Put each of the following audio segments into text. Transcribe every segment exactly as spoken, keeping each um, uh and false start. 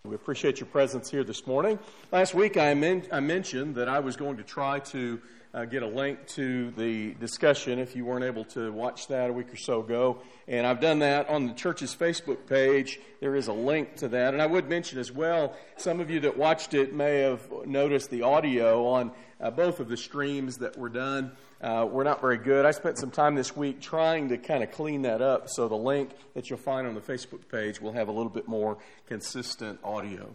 We appreciate your presence here this morning. Last week I, men- I mentioned that I was going to try to uh, get a link to the discussion if you weren't able to watch that a week or so ago. And I've done that on the church's Facebook page. There is a link to that. And I would mention as well, some of you that watched it may have noticed the audio on uh, both of the streams that were done. Uh, were not very good. I spent some time this week trying to kind of clean that up, so the link that you'll find on the Facebook page will have a little bit more consistent audio.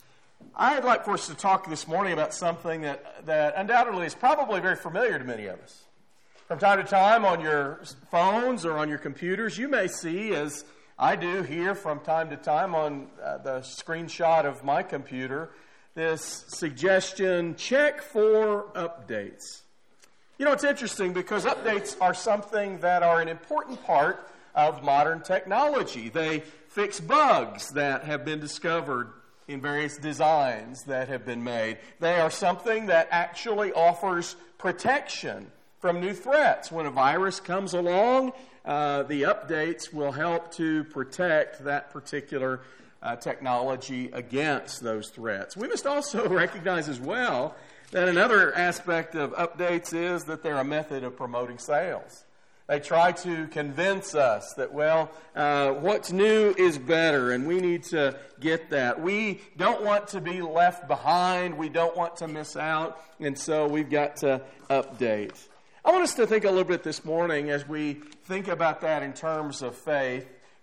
I'd like for us to talk this morning about something that, that undoubtedly is probably very familiar to many of us. From time to time on your phones or on your computers, you may see, as I do here from time to time on uh, the screenshot of my computer, this suggestion, check for updates. You know, it's interesting because updates are something that are an important part of modern technology. They fix bugs that have been discovered in various designs that have been made. They are something that actually offers protection from new threats. When a virus comes along, uh, the updates will help to protect that particular uh, technology against those threats. We must also recognize as well that another aspect of updates is that they're a method of promoting sales. They try to convince us that, well, uh, what's new is better, and we need to get that. We don't want to be left behind. We don't want to miss out, and so we've got to update. I want us to think a little bit this morning as we think about that in terms of faith.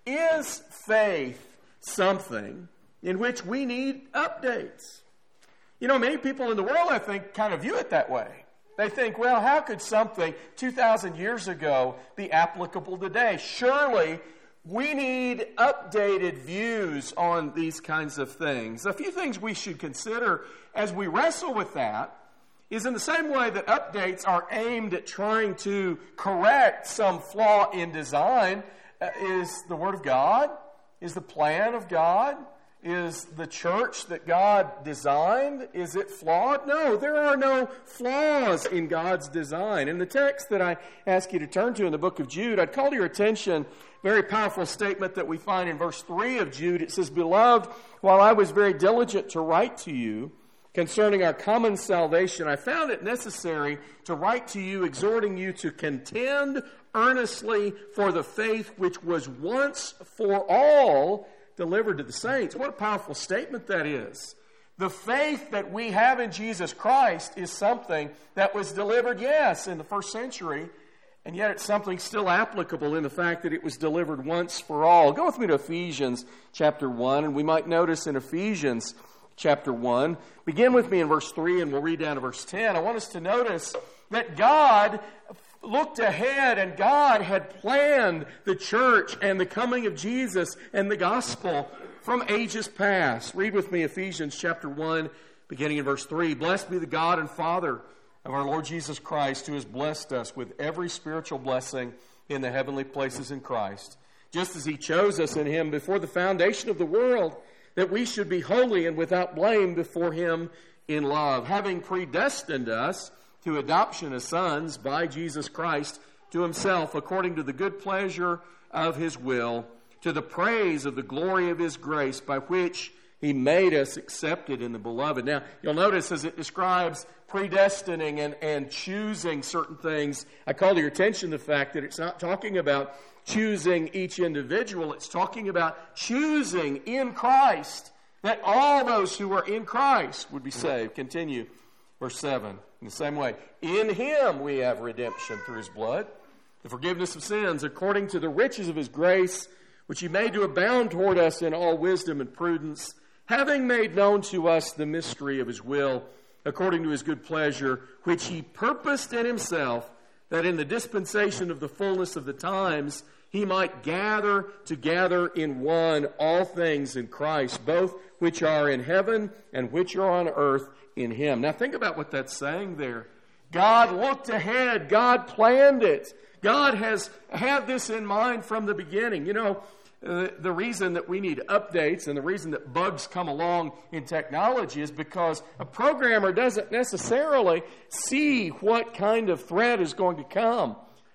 Is faith something in which we need updates? You know, many people in the world, I think, kind of view it that way. They think, well, how could something two thousand years ago be applicable today? Surely we need updated views on these kinds of things. A few things we should consider as we wrestle with that is in the same way that updates are aimed at trying to correct some flaw in design, uh, is the Word of God, is the plan of God, is the church that God designed, is it flawed? No, there are no flaws in God's design. In the text that I ask you to turn to in the book of Jude, I'd call to your attention a very powerful statement that we find in verse three of Jude. It says, "Beloved, while I was very diligent to write to you concerning our common salvation, I found it necessary to write to you, exhorting you to contend earnestly for the faith which was once for all delivered to the saints." What a powerful statement that is. The faith that we have in Jesus Christ is something that was delivered, yes, in the first century, and yet it's something still applicable in the fact that it was delivered once for all. Go with me to Ephesians chapter one, and we might notice in Ephesians chapter one, begin with me in verse three, and we'll read down to verse ten. I want us to notice that God looked ahead, and God had planned the church and the coming of Jesus and the gospel from ages past. Read with me Ephesians chapter one, beginning in verse three. "Blessed be the God and Father of our Lord Jesus Christ, who has blessed us with every spiritual blessing in the heavenly places in Christ, just as he chose us in him before the foundation of the world, that we should be holy and without blame before him in love, having predestined us to adoption as sons by Jesus Christ to himself, according to the good pleasure of his will, to the praise of the glory of his grace, by which he made us accepted in the beloved." Now, you'll notice as it describes predestining and, and choosing certain things, I call to your attention the fact that it's not talking about choosing each individual. It's talking about choosing in Christ, that all those who are in Christ would be saved. Continue, verse seven. In the same way, "In him we have redemption through his blood, the forgiveness of sins, according to the riches of his grace, which he made to abound toward us in all wisdom and prudence, having made known to us the mystery of his will, according to his good pleasure, which he purposed in himself, that in the dispensation of the fullness of the times he might gather together in one all things in Christ, both which are in heaven and which are on earth in him." Now think about what that's saying there. God looked ahead. God planned it. God has had this in mind from the beginning. You know, uh, the reason that we need updates and the reason that bugs come along in technology is because a programmer doesn't necessarily see what kind of threat is going to come.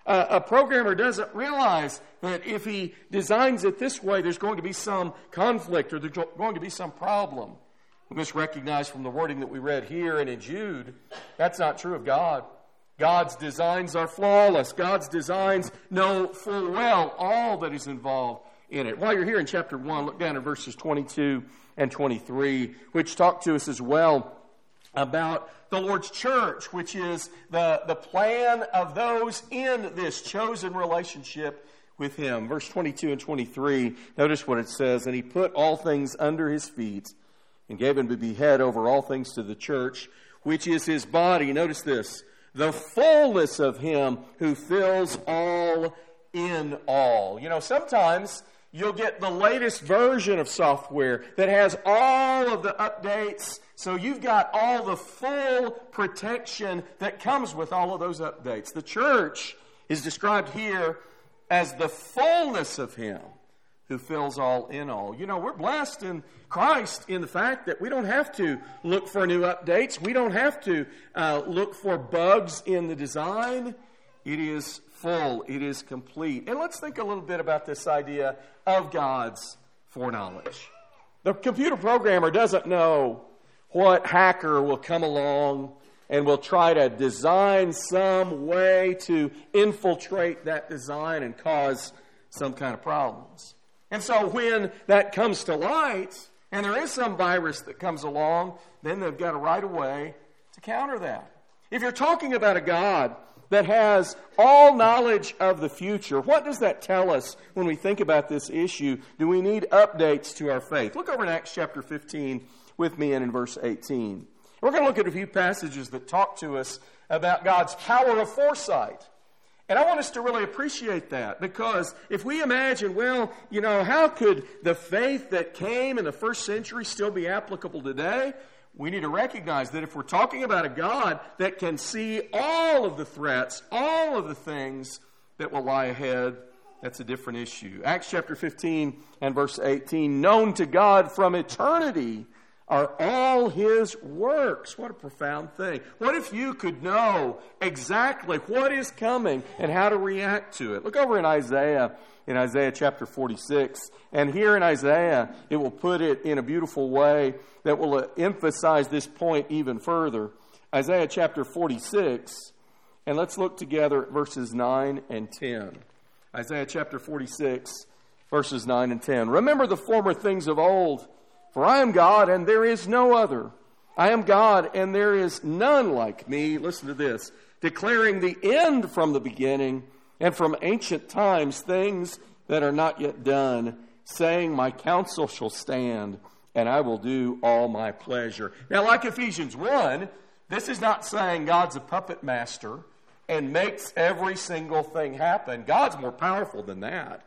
Uh, a programmer doesn't realize that if he designs it this way, there's going to be some conflict or there's going to be some problem. We must recognize from the wording that we read here and in Jude, that's not true of God. God's designs are flawless. God's designs know full well all that is involved in it. While you're here in chapter one, look down at verses twenty-two and twenty-three, which talk to us as well about the Lord's church, which is the, the plan of those in this chosen relationship with Him. Verse twenty-two and twenty-three, notice what it says, "And He put all things under His feet, and gave Him to be head over all things to the church, which is His body." Notice this, "the fullness of Him who fills all in all." You know, sometimes you'll get the latest version of software that has all of the updates, so you've got all the full protection that comes with all of those updates. The church is described here as the fullness of Him who fills all in all. You know, we're blessed in Christ in the fact that we don't have to look for new updates. We don't have to uh, look for bugs in the design. It is full. It is complete. And let's think a little bit about this idea of God's foreknowledge. The computer programmer doesn't know what hacker will come along and will try to design some way to infiltrate that design and cause some kind of problems. And so when that comes to light, and there is some virus that comes along, then they've got a right of way to counter that. If you're talking about a God that has all knowledge of the future, what does that tell us when we think about this issue? Do we need updates to our faith? Look over in Acts chapter fifteen with me and in verse eighteen. We're going to look at a few passages that talk to us about God's power of foresight. And I want us to really appreciate that, because if we imagine, well, you know, how could the faith that came in the first century still be applicable today? We need to recognize that if we're talking about a God that can see all of the threats, all of the things that will lie ahead, that's a different issue. Acts chapter fifteen and verse eighteen, "Known to God from eternity are all His works." What a profound thing. What if you could know exactly what is coming and how to react to it? Look over in Isaiah, in Isaiah chapter forty-six. And here in Isaiah, it will put it in a beautiful way that will emphasize this point even further. Isaiah chapter forty-six, and let's look together at verses nine and ten. Isaiah chapter forty-six, verses nine and ten. "Remember the former things of old, for I am God and there is no other. I am God and there is none like me." Listen to this. "Declaring the end from the beginning, and from ancient times things that are not yet done, saying, my counsel shall stand, and I will do all my pleasure." Now, like Ephesians one, this is not saying God's a puppet master and makes every single thing happen. God's more powerful than that.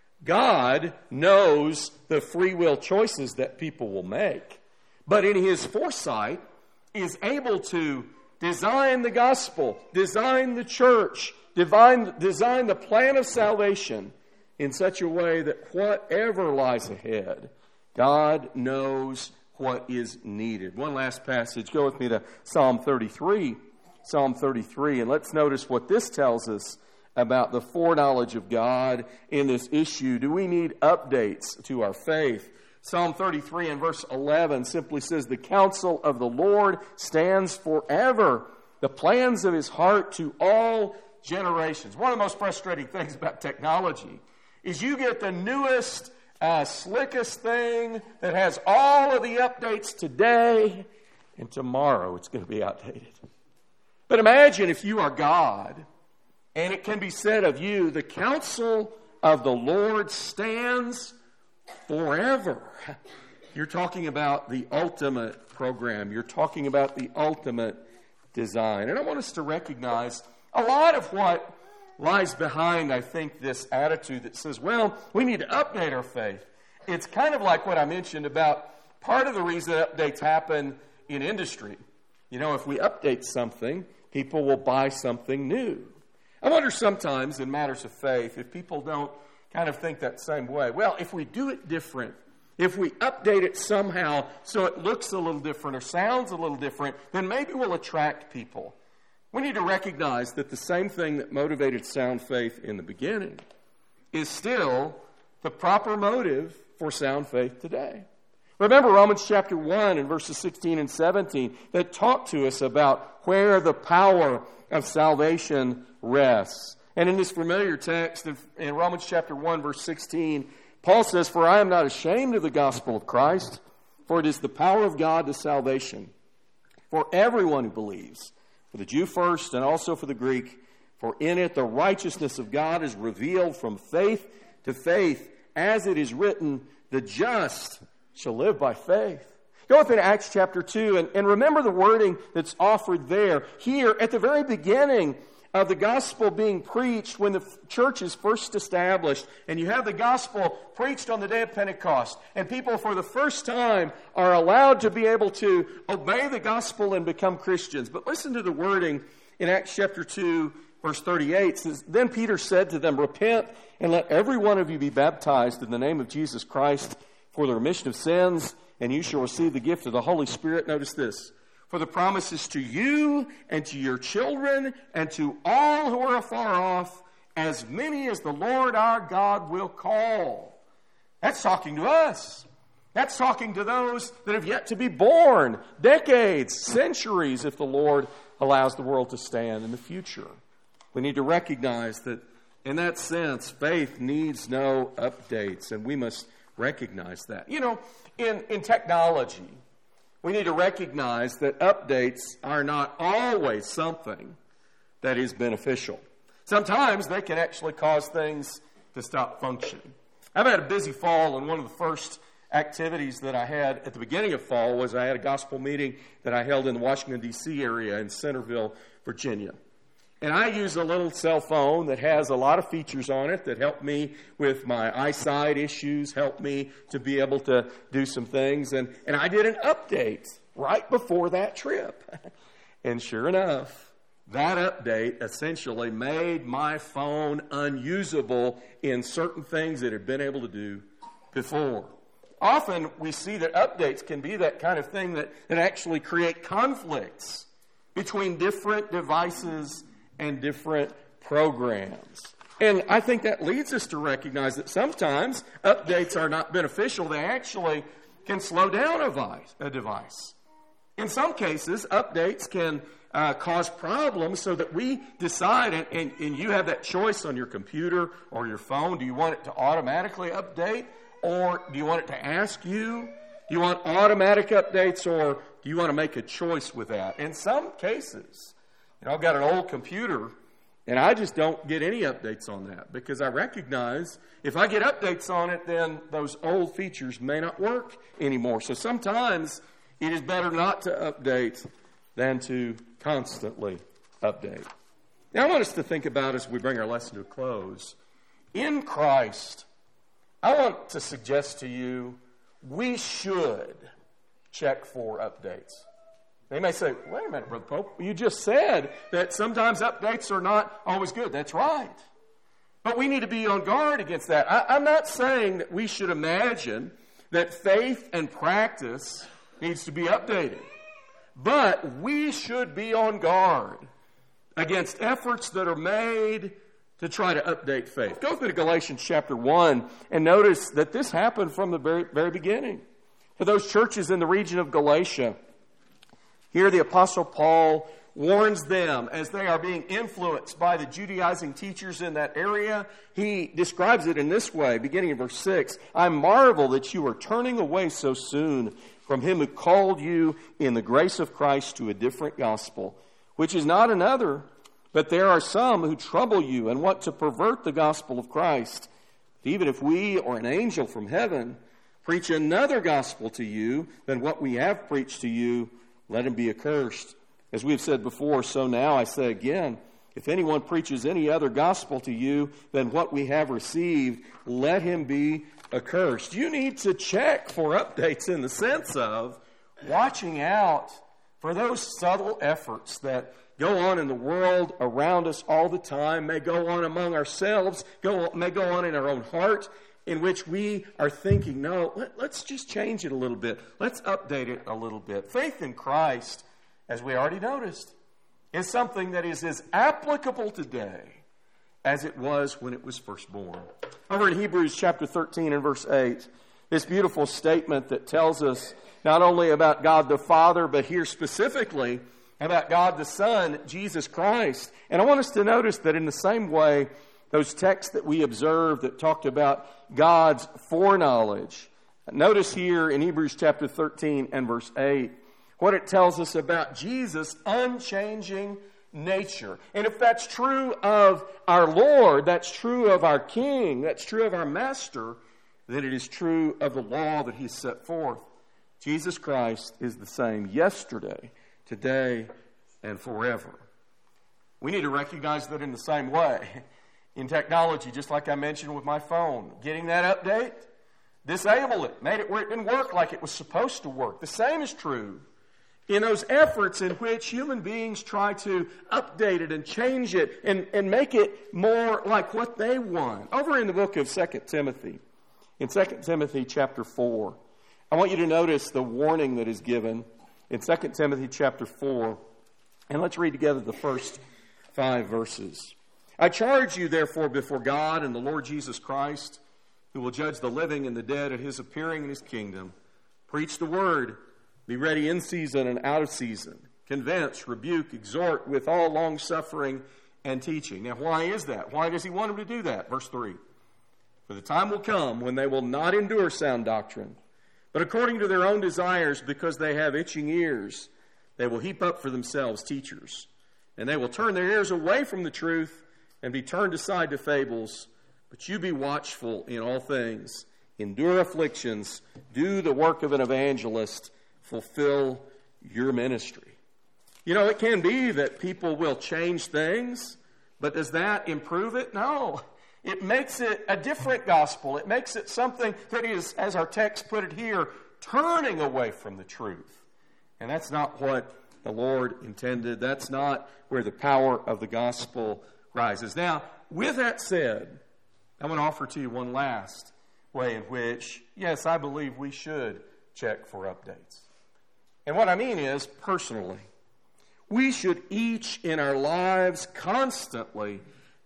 God knows the free will choices that people will make, but in His foresight is able to design the gospel, design the church, divine, design the plan of salvation in such a way that whatever lies ahead, God knows what is needed. One last passage. Go with me to Psalm thirty-three. Psalm thirty-three, and let's notice what this tells us about the foreknowledge of God in this issue. Do we need updates to our faith? Psalm thirty-three and verse eleven simply says, "The counsel of the Lord stands forever, the plans of His heart to all generations." One of the most frustrating things about technology is you get the newest, uh, slickest thing that has all of the updates today, and tomorrow it's going to be outdated. But imagine if you are God, and it can be said of you, "The counsel of the Lord stands forever." You're talking about the ultimate program. You're talking about the ultimate design. And I want us to recognize a lot of what lies behind, I think, this attitude that says, well, we need to update our faith. It's kind of like what I mentioned about part of the reason that updates happen in industry. You know, if we update something, people will buy something new. I wonder sometimes in matters of faith if people don't kind of think that same way. Well, if we do it different, if we update it somehow so it looks a little different or sounds a little different, then maybe we'll attract people. We need to recognize that the same thing that motivated sound faith in the beginning is still the proper motive for sound faith today. Remember Romans chapter one and verses sixteen and seventeen that talk to us about where the power of salvation rests. And in this familiar text in Romans chapter one verse sixteen, Paul says, "For I am not ashamed of the gospel of Christ, for it is the power of God to salvation for everyone who believes, for the Jew first and also for the Greek. For in it the righteousness of God is revealed from faith to faith, as it is written, the just shall live by faith." Go with me to Acts chapter two, and, and remember the wording that's offered there. Here, at the very beginning of the gospel being preached when the church is first established, and you have the gospel preached on the day of Pentecost, and people for the first time are allowed to be able to obey the gospel and become Christians. But listen to the wording in Acts chapter two, verse thirty-eight. It says, "Then Peter said to them, Repent, and let every one of you be baptized in the name of Jesus Christ for the remission of sins, and you shall receive the gift of the Holy Spirit." Notice this. "For the promise is to you and to your children and to all who are afar off, as many as the Lord our God will call." That's talking to us. That's talking to those that have yet to be born, decades, centuries, if the Lord allows the world to stand in the future. We need to recognize that in that sense, faith needs no updates, and we must recognize that. You know, in, in technology, we need to recognize that updates are not always something that is beneficial. Sometimes they can actually cause things to stop functioning. I've had a busy fall, and one of the first activities that I had at the beginning of fall was I had a gospel meeting that I held in the Washington, D C area in Centerville, Virginia. And I use a little cell phone that has a lot of features on it that help me with my eyesight issues, help me to be able to do some things. And, and I did an update right before that trip. And sure enough, that update essentially made my phone unusable in certain things it had been able to do before. Often we see that updates can be that kind of thing that, that actually create conflicts between different devices and different programs. And I think that leads us to recognize that sometimes updates are not beneficial. They actually can slow down a device. A device. In some cases, updates can uh, cause problems so that we decide, and, and, and you have that choice on your computer or your phone. Do you want it to automatically update, or do you want it to ask you? Do you want automatic updates, or do you want to make a choice with that? In some cases, you know, I've got an old computer, and I just don't get any updates on that because I recognize if I get updates on it, then those old features may not work anymore. So sometimes it is better not to update than to constantly update. Now I want us to think about, as we bring our lesson to a close, in Christ, I want to suggest to you we should check for updates. They may say, wait a minute, Brother Pope, you just said that sometimes updates are not always good. That's right. But we need to be on guard against that. I, I'm not saying that we should imagine that faith and practice needs to be updated. But we should be on guard against efforts that are made to try to update faith. Go through to Galatians chapter one and notice that this happened from the very, very beginning. For those churches in the region of Galatia, here the Apostle Paul warns them as they are being influenced by the Judaizing teachers in that area. He describes it in this way, beginning in verse six. "I marvel that you are turning away so soon from him who called you in the grace of Christ to a different gospel, which is not another, but there are some who trouble you and want to pervert the gospel of Christ. Even if we or an angel from heaven preach another gospel to you than what we have preached to you, let him be accursed. As we have said before, so now I say again, if anyone preaches any other gospel to you than what we have received, let him be accursed." You need to check for updates in the sense of watching out for those subtle efforts that go on in the world around us all the time, may go on among ourselves, go, may go on in our own heart, in which we are thinking, no, let, let's just change it a little bit. Let's update it a little bit. Faith in Christ, as we already noticed, is something that is as applicable today as it was when it was first born. Over in Hebrews chapter thirteen and verse eight, this beautiful statement that tells us not only about God the Father, but here specifically about God the Son, Jesus Christ. And I want us to notice that in the same way, those texts that we observed that talked about God's foreknowledge, notice here in Hebrews chapter thirteen and verse eight, what it tells us about Jesus' unchanging nature. And if that's true of our Lord, that's true of our King, that's true of our Master, then it is true of the law that He set forth. Jesus Christ is the same yesterday, today, and forever. We need to recognize that in the same way. In technology, just like I mentioned with my phone, getting that update, disabled it, made it where it didn't work like it was supposed to work. The same is true in those efforts in which human beings try to update it and change it and, and make it more like what they want. Over in the book of Second Timothy, in Second Timothy chapter four, I want you to notice the warning that is given in Second Timothy chapter four. And let's read together the first five verses. I charge you, therefore, before God and the Lord Jesus Christ, who will judge the living and the dead at His appearing in His kingdom. Preach the word. Be ready in season and out of season. Convince, rebuke, exhort with all long-suffering and teaching. Now, why is that? Why does He want them to do that? Verse three. For the time will come when they will not endure sound doctrine, but according to their own desires, because they have itching ears, they will heap up for themselves teachers. And they will turn their ears away from the truth and be turned aside to fables. But you be watchful in all things. Endure afflictions. Do the work of an evangelist. Fulfill your ministry. You know, it can be that people will change things, but does that improve it? No. It makes it a different gospel. It makes it something that is, as our text put it here, turning away from the truth. And that's not what the Lord intended. That's not where the power of the gospel rises. Now, with that said, I want to offer to you one last way in which, yes, I believe we should check for updates. And what I mean is, personally, we should each in our lives constantly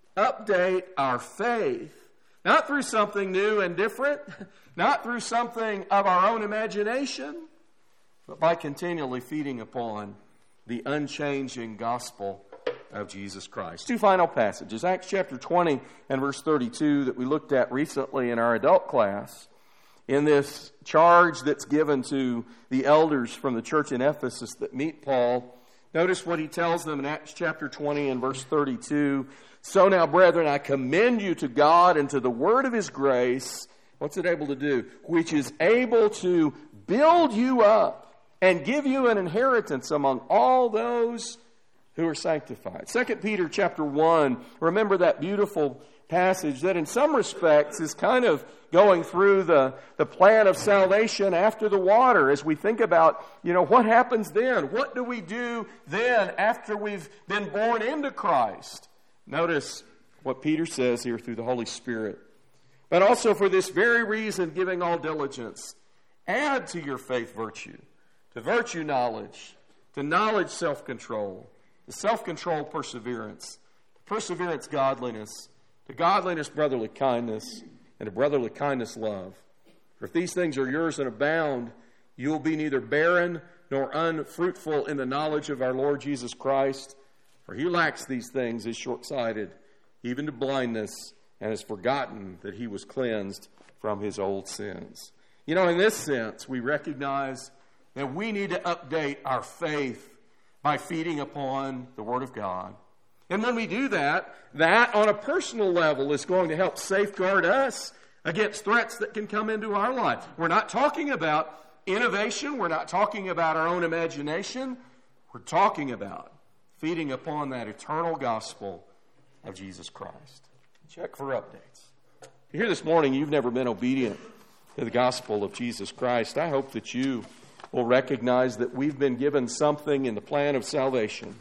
update our faith, not through something new and different, not through something of our own imagination, but by continually feeding upon the unchanging gospel of Jesus Christ. Two final passages, Acts chapter twenty and verse thirty-two that we looked at recently in our adult class. In this charge that's given to the elders from the church in Ephesus that meet Paul, notice what he tells them in Acts chapter twenty and verse thirty-two. So now, brethren, I commend you to God and to the word of His grace. What's it able to do? Which is able to build you up and give you an inheritance among all those who are sanctified. Second Peter chapter one, remember that beautiful passage that in some respects is kind of going through the, the plan of salvation after the water as we think about, you know, what happens then? What do we do then after we've been born into Christ? Notice what Peter says here through the Holy Spirit. But also for this very reason, giving all diligence, add to your faith virtue, to virtue knowledge, to knowledge self-control, to self-control perseverance, to perseverance godliness, to godliness brotherly kindness, and to brotherly kindness love. For if these things are yours and abound, you will be neither barren nor unfruitful in the knowledge of our Lord Jesus Christ. For he lacks these things, is short-sighted, even to blindness, and has forgotten that he was cleansed from his old sins. You know, in this sense, we recognize that we need to update our faith by feeding upon the Word of God. And when we do that, that on a personal level is going to help safeguard us against threats that can come into our life. We're not talking about innovation. We're not talking about our own imagination. We're talking about feeding upon that eternal gospel of Jesus Christ. Check for updates. If you're here this morning, you've never been obedient to the gospel of Jesus Christ, I hope that you will recognize that we've been given something in the plan of salvation.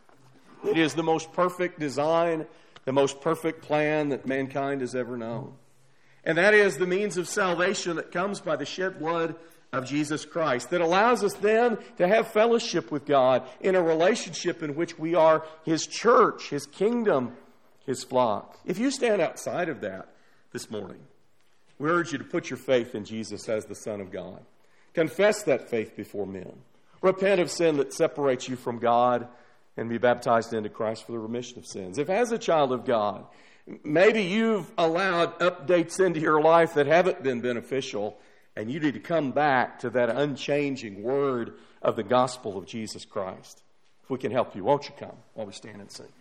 It is the most perfect design, the most perfect plan that mankind has ever known. And that is the means of salvation that comes by the shed blood of Jesus Christ that allows us then to have fellowship with God in a relationship in which we are His church, His kingdom, His flock. If you stand outside of that this morning, we urge you to put your faith in Jesus as the Son of God. Confess that faith before men. Repent of sin that separates you from God and be baptized into Christ for the remission of sins. If as a child of God, maybe you've allowed updates into your life that haven't been beneficial, and you need to come back to that unchanging word of the gospel of Jesus Christ. If we can help you, won't you come while we stand and sing?